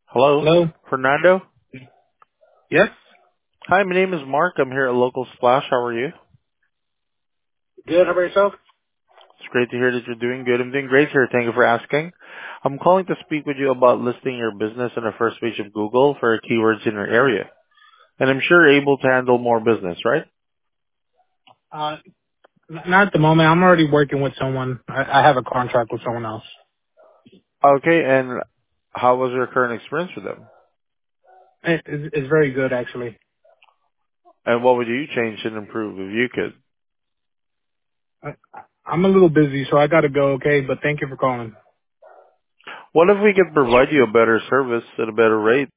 Hello, Hello? Fernando. Yes? Hi, my name is Mark. I'm here at Local Splash. How are you? Good. How about yourself? It's great to hear that you're doing good. I'm doing great here. Thank you for asking. I'm calling to speak with you about listing your business on the first page of Google for keywords in your area. And I'm sure you're able to handle more business, right? Uh, not at the moment. I'm already working with someone. I have a contract with someone else. Okay, and how was your current experience with them? It's very good, actually. And what would you change and improve if you could? I, I'm a little busy, so I gotta go, okay? But thank you for calling. What if we could provide you a better service at a better rate?